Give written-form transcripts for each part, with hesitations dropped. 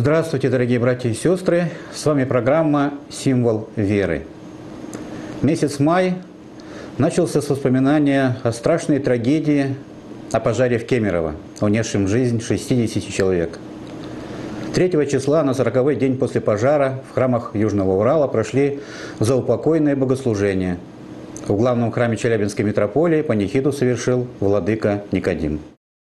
Здравствуйте, дорогие братья и сестры! С вами программа «Символ веры». Месяц май начался с воспоминания о страшной трагедии, о пожаре в Кемерово, унесшем жизнь 60 человек. 3 числа, на 40-й день после пожара, в храмах Южного Урала прошли заупокойные богослужения. В главном храме Челябинской митрополии панихиду совершил владыка Никодим.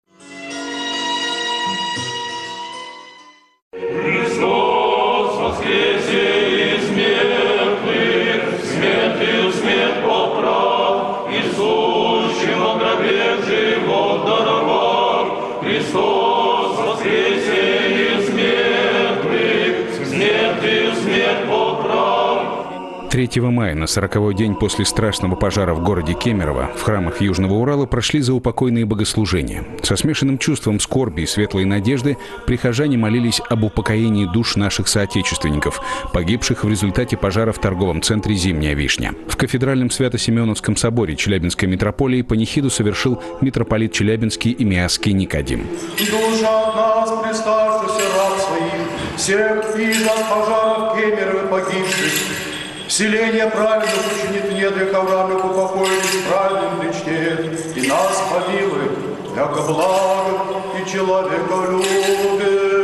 Христос воскресе из мертвых, смертью смерть поправ. 3 мая, на 40-й день после страшного пожара в городе Кемерово, в храмах Южного Урала прошли заупокойные богослужения. Со смешанным чувством скорби и светлой надежды прихожане молились об упокоении душ наших соотечественников, погибших в результате пожара в торговом центре «Зимняя вишня». В кафедральном Свято-Симеоновском соборе Челябинской митрополии панихиду совершил митрополит Челябинский и Миасский Никодим. Душа нас, представшихся раб своих, всех видов пожаров Кемеровы погибших, вселение праведных учинит недых Авраамов упокоились праведным личнет, и нас помилуй, яко благо и человеколюбие.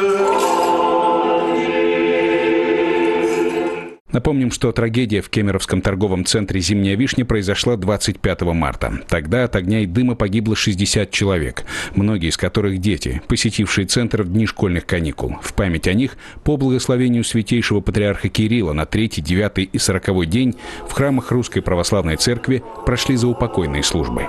Напомним, что трагедия в Кемеровском торговом центре «Зимняя вишня» произошла 25 марта. Тогда от огня и дыма погибло 60 человек, многие из которых дети, посетившие центр в дни школьных каникул. В память о них, по благословению святейшего патриарха Кирилла, на 3, 9 и 40 день в храмах Русской Православной Церкви прошли заупокойные службы.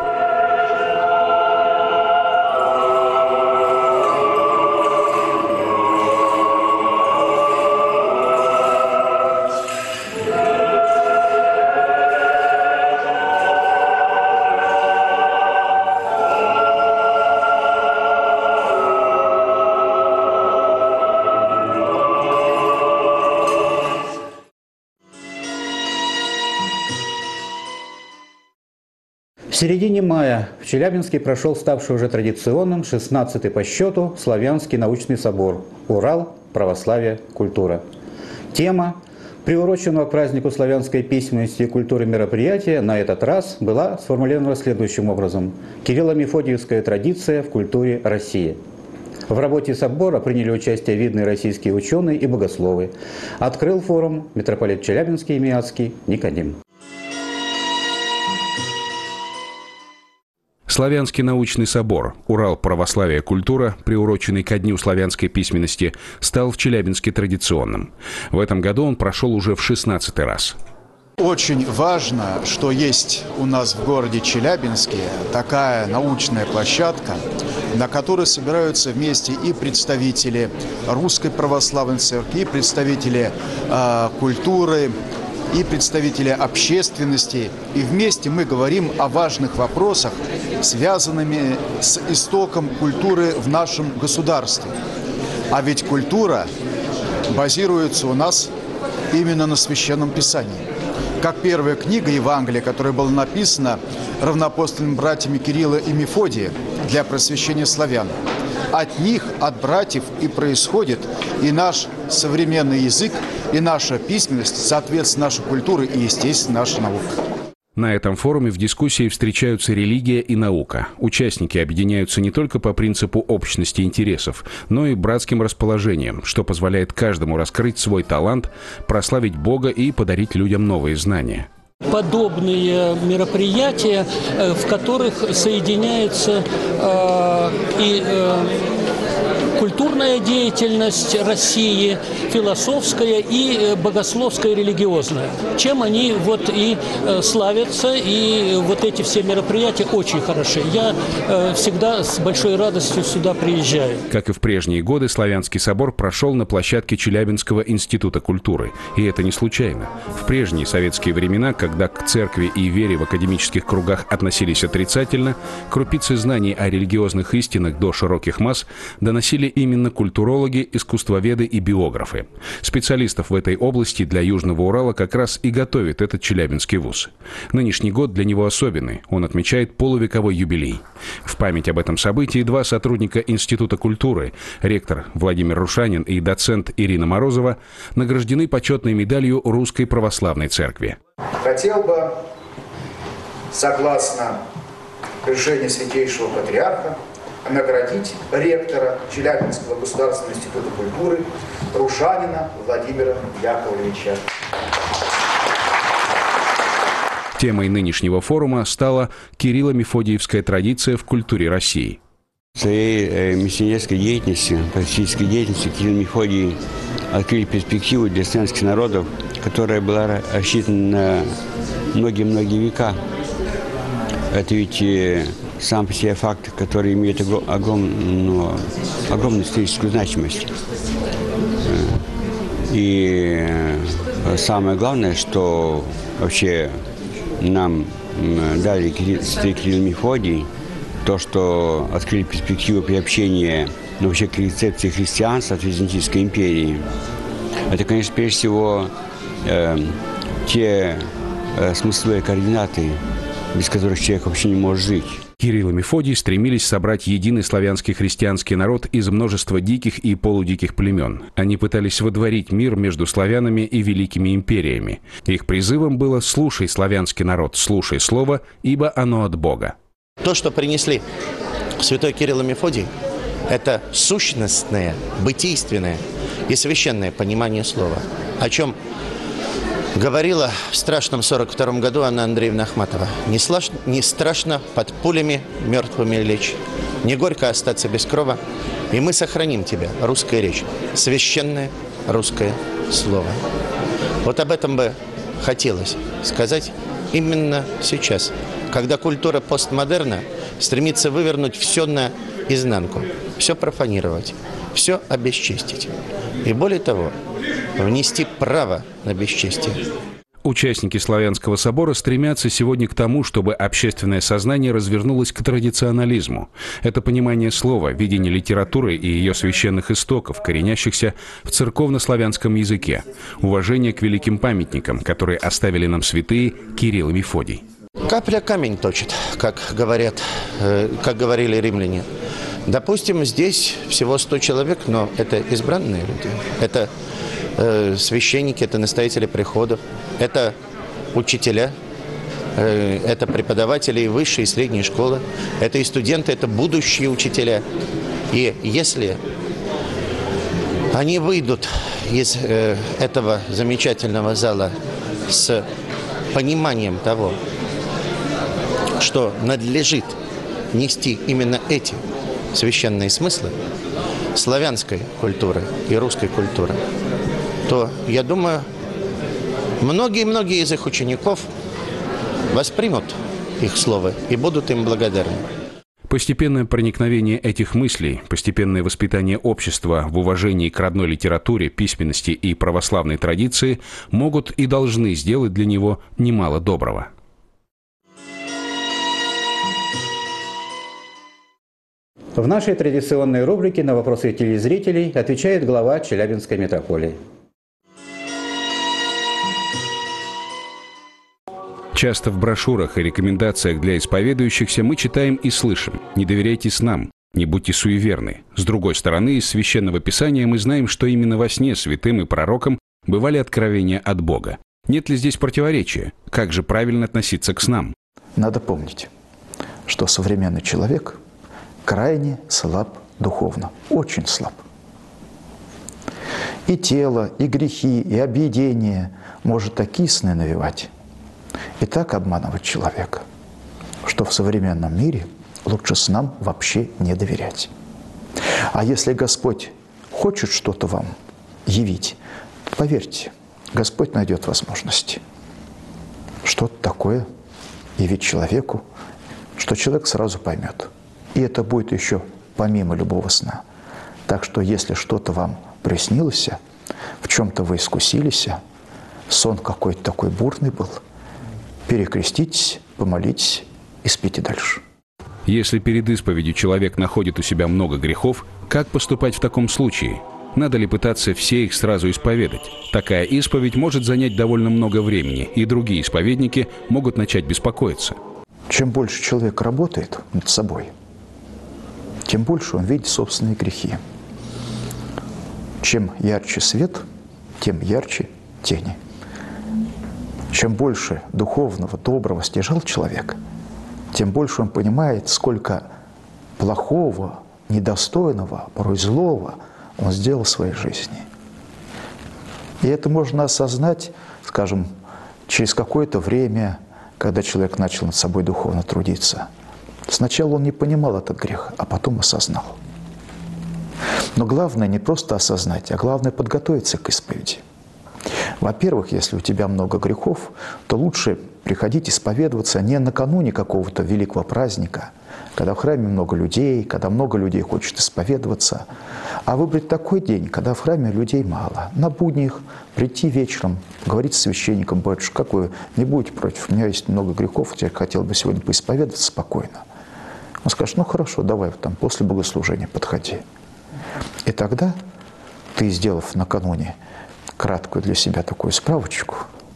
В середине мая в Челябинске прошел ставший уже традиционным 16-й по счету Славянский научный собор «Урал. Православие. Культура». Тема приуроченного к празднику славянской письменности и культуры мероприятия на этот раз была сформулирована следующим образом: «Кирилло-Мефодиевская традиция в культуре России». В работе собора приняли участие видные российские ученые и богословы. Открыл форум митрополит Челябинский и Миасский Никодим. Славянский научный собор «Урал. Православие. Культура», приуроченный ко Дню славянской письменности, стал в Челябинске традиционным. В этом году он прошел уже в 16-й раз. Очень важно, что есть у нас в городе Челябинске такая научная площадка, на которой собираются вместе и представители Русской Православной Церкви, и представители культуры, и представители общественности. И вместе мы говорим о важных вопросах, связанными с истоком культуры в нашем государстве. А ведь культура базируется у нас именно на Священном Писании. Как первая книга Евангелия, которая была написана равноапостольными братьями Кирилла и Мефодия для просвещения славян. От них, от братьев и происходит и наш современный язык, и наша письменность, соответственно, наша культура и, естественно, наша наука. На этом форуме в дискуссии встречаются религия и наука. Участники объединяются не только по принципу общности интересов, но и братским расположением, что позволяет каждому раскрыть свой талант, прославить Бога и подарить людям новые знания. Подобные мероприятия, в которых соединяется культурная деятельность России, философская и богословская, религиозная. Чем они вот и славятся, и вот эти все мероприятия очень хороши. Я всегда с большой радостью сюда приезжаю. Как и в прежние годы, Славянский собор прошел на площадке Челябинского института культуры. И это не случайно. В прежние советские времена, когда к церкви и вере в академических кругах относились отрицательно, крупицы знаний о религиозных истинах до широких масс доносили именно культурологи, искусствоведы и биографы. Специалистов в этой области для Южного Урала как раз и готовит этот Челябинский вуз. Нынешний год для него особенный. Он отмечает полувековой юбилей. В память об этом событии два сотрудника Института культуры, ректор Владимир Рушанин и доцент Ирина Морозова, награждены почетной медалью Русской Православной Церкви. Хотел бы, согласно решению Святейшего Патриарха, наградить ректора Челябинского государственного института культуры Рушанина Владимира Яковлевича. Темой нынешнего форума стала Кирилло-Мефодиевская традиция в культуре России. В своей миссионерской деятельности, практической деятельности Кирилл и Мефодий открыли перспективу для славянских народов, которая была рассчитана на многие-многие века. Это ведь сам по себе факт, который имеет огромную историческую значимость. И самое главное, что вообще нам дали Кирилл и Мефодий, то, что открыли перспективу приобщения вообще к рецепции христианства от Византийской империи. Это, конечно, прежде всего те смысловые координаты, без которых человек вообще не может жить. Кирилл и Мефодий стремились собрать единый славянский христианский народ из множества диких и полудиких племен. Они пытались водворить мир между славянами и великими империями. Их призывом было «Слушай, славянский народ, слушай слово, ибо оно от Бога». То, что принесли святой Кирилл и Мефодий, это сущностное, бытийственное и священное понимание слова, о чем говорила в страшном 42-м году Анна Андреевна Ахматова. Не страшно под пулями мертвыми лечь, не горько остаться без крова, и мы сохраним тебя, русская речь, священное русское слово. Вот об этом бы хотелось сказать именно сейчас, когда культура постмодерна стремится вывернуть все наизнанку, все профанировать, все обесчестить. И более того, внести право на бесчестие. Участники Славянского собора стремятся сегодня к тому, чтобы общественное сознание развернулось к традиционализму. Это понимание слова, видение литературы и ее священных истоков, коренящихся в церковно-славянском языке, уважение к великим памятникам, которые оставили нам святые Кирилл и Мефодий. Капля камень точит, как говорили римляне. Допустим, здесь всего 100 человек, но это избранные люди. Это священники, это настоятели приходов, это учителя, это преподаватели и высшей, и средней школы, это и студенты, это будущие учителя. И если они выйдут из этого замечательного зала с пониманием того, что надлежит нести именно эти священные смыслы славянской культуры и русской культуры, то, я думаю, многие-многие из их учеников воспримут их слово и будут им благодарны. Постепенное проникновение этих мыслей, постепенное воспитание общества в уважении к родной литературе, письменности и православной традиции могут и должны сделать для него немало доброго. В нашей традиционной рубрике на вопросы телезрителей отвечает глава Челябинской митрополии. Часто в брошюрах и рекомендациях для исповедующихся мы читаем и слышим: «Не доверяйтесь нам, не будьте суеверны». С другой стороны, из Священного Писания мы знаем, что именно во сне святым и пророкам бывали откровения от Бога. Нет ли здесь противоречия? Как же правильно относиться к снам? Надо помнить, что современный человек крайне слаб духовно, очень слаб. И тело, и грехи, и объедение может такие сны навевать и так обманывать человека, что в современном мире лучше снам вообще не доверять. А если Господь хочет что-то вам явить, поверьте, Господь найдет возможности что-то такое явить человеку, что человек сразу поймет. И это будет еще помимо любого сна. Так что если что-то вам приснилось, в чем-то вы искусились, сон какой-то такой бурный был, перекреститесь, помолитесь и спите дальше. Если перед исповедью человек находит у себя много грехов, как поступать в таком случае? Надо ли пытаться все их сразу исповедать? Такая исповедь может занять довольно много времени, и другие исповедники могут начать беспокоиться. Чем больше человек работает над собой, тем больше он видит собственные грехи. Чем ярче свет, тем ярче тени. Чем больше духовного, доброго стяжал человек, тем больше он понимает, сколько плохого, недостойного, порой злого он сделал в своей жизни. И это можно осознать, скажем, через какое-то время, когда человек начал над собой духовно трудиться. Сначала он не понимал этот грех, а потом осознал. Но главное не просто осознать, а главное подготовиться к исповеди. Во-первых, если у тебя много грехов, то лучше приходить исповедоваться не накануне какого-то великого праздника, когда в храме много людей, когда много людей хочет исповедоваться, а выбрать такой день, когда в храме людей мало. На буднях прийти вечером, говорить с священником: «Батюшка, как вы не будете против? У меня есть много грехов, я хотел бы сегодня поисповедоваться спокойно». Он скажет: «Ну хорошо, давай там после богослужения подходи». И тогда ты, сделав накануне краткую для себя такую справочку,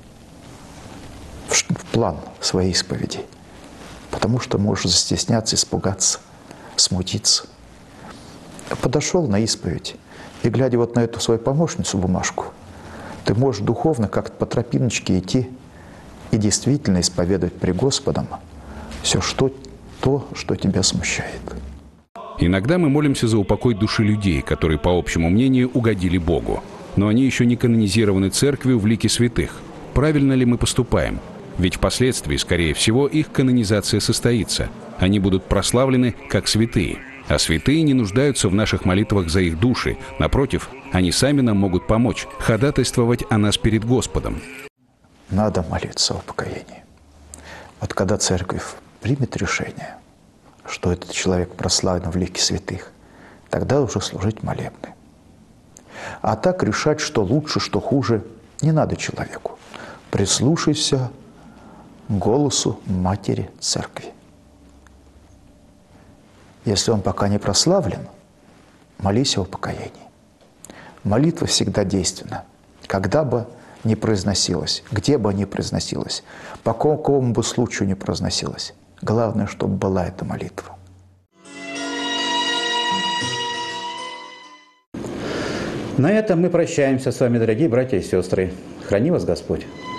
в план своей исповеди, потому что можешь застесняться, испугаться, смутиться. Подошел на исповедь, и, глядя вот на эту свою помощницу бумажку, ты можешь духовно как-то по тропиночке идти и действительно исповедовать пред Господом все то, что тебя смущает. Иногда мы молимся за упокой души людей, которые, по общему мнению, угодили Богу. Но они еще не канонизированы церковью в лике святых. Правильно ли мы поступаем? Ведь впоследствии, скорее всего, их канонизация состоится. Они будут прославлены как святые. А святые не нуждаются в наших молитвах за их души. Напротив, они сами нам могут помочь, ходатайствовать о нас перед Господом. Надо молиться о покаянии. Вот когда церковь примет решение, что этот человек прославлен в лике святых, тогда уже служить молебны. А так решать, что лучше, что хуже, не надо человеку. Прислушайся к голосу матери церкви. Если он пока не прославлен, молись о покаянии. Молитва всегда действенна, когда бы ни произносилась, где бы ни произносилась, по какому бы случаю ни произносилась. Главное, чтобы была эта молитва. На этом мы прощаемся с вами, дорогие братья и сестры. Храни вас Господь!